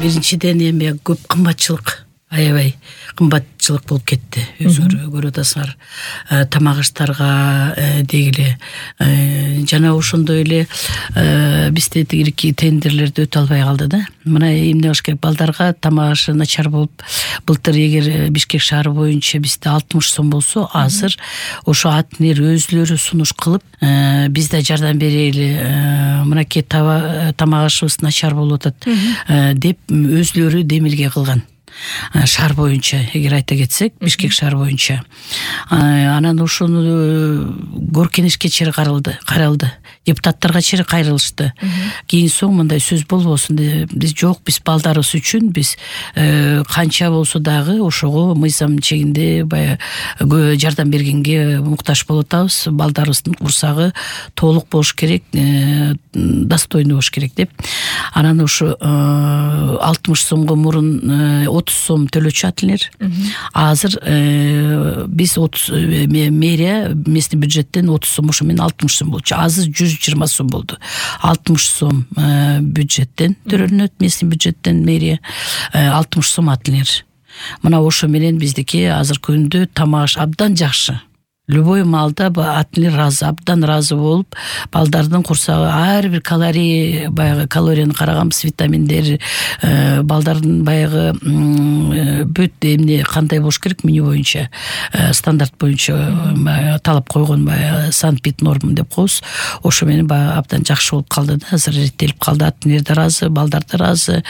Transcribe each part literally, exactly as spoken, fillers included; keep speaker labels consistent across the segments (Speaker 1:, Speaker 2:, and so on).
Speaker 1: биринчиден эме көп кымбатчылык, аябай кымбатчылык болуп кетти. Өзүңөр көрүп атасыңар, тамак аштарга дегиле жана ошондой эле бизде тигирки тендерлерди өтө албай калды да. Мына эмне кылыш керек, балдарга тамак ашы начар болуп, былтыр эгер Бишкек шаары боюнча бизде алтымыш сом болсо, азыр ошо атнер өзлөрү сунуш кылып, биз да жардам берели, мынакей тамак ашыбыз начар болуп атат деп өзлөрү демилге кылган. Шаар боюнча, эгер айта кетсек, Бишкек шаар боюнча. Анан ошону Горкенешке чейин каралды, каралды. Депутаттарга чейин кайрылышты. Кийин соң мындай сөз болбосун, биз жок, биз балдарыбыз үчүн биз канча болсо дагы ошого мыйзам чегинде баягы жардам бергенге муктаж болуп атабыз. Балдарыбыздын курсагы толук болуш керек, достойный болуш керек деп. Анан ошо алтымыш сомго мурун отуз сом төлөчү атылер. Азыр биз отуз мэрия местный бюджеттен отуз сом, ошо менен алтымыш сом болчу. Азыр жүз жыйырма сом болду. алтымыш сом бюджеттен төлөнөт, местный бюджеттен мэрия, алтымыш сом атылер. Мына ошо менен биздики азыркы күндө тамак аш абдан жакшы. Любой маалда атылер разы, абдан разы болуп, балдардын курсагы ар бир калория, баягы калорияны караганбыз, витаминдер, балдардын баягы бүт эмне кандай болуш керек меню боюнча, стандарт боюнча талап койгон баягы санпит норм деп коебуз. Ошо менен баягы абдан жакшы болуп калды да, азыр реттелип калды, атылер да разы, балдар да разы.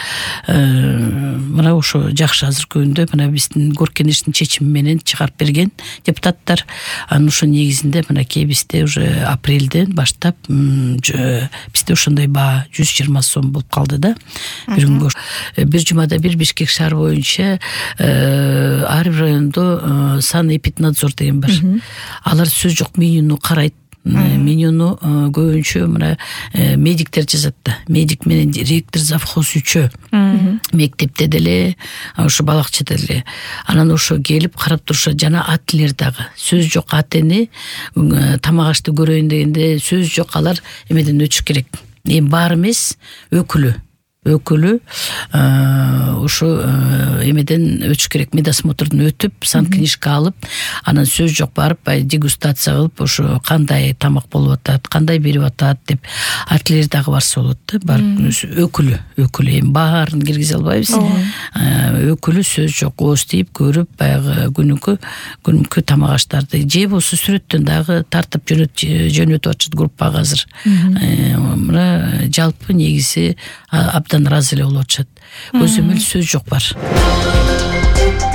Speaker 1: Мына ошо жакшы азыркы күндө мына биздин Горкенештин чечими менен чыгарып берген депутаттар. Анын ошо негизинде мынакей бизде уже апрелден баштап бизде ошондой баа жүз жыйырма сом болуп калды да. Бир күнгө бир жумада бир Бишкек шаар боюнча ар бир райондо санэпиднадзор деген бар. Алар сөз жок менюну карайт. Менюну көбүнчө мына медиктер жазат да. Медик менен директор, завхоз үчөө. Мектепте деле, ошо балакчада деле. Анан ошо келип карап турушат, жана атилер дагы. Сөз жок, атени тамак ашты көрөйүн дегенде сөз жок, алар эмеден өчүш керек. Эми баары эмес, өкүлү. Өкүлү ошо эмеден өтүш керек, медосмотрдон өтүп, санкнижка алып, анан сөз жок барып, дегустация кылып, ошо кандай тамак болуп атат, кандай берип атат деп атилер дагы барса болот да. Барып өкүлү, өкүлү эми баарын киргизе албайбыз. Өкүлү сөз жок, ооз тийип көрүп, баягы күнүкү күнүкү тамак аштарды же болсо сүрөттөн дагы тартып жөнөтүп атышат группага азыр. Мына жалпы негизи абдан разы эле болуп атышат. Көзөмөл сөз жок бар.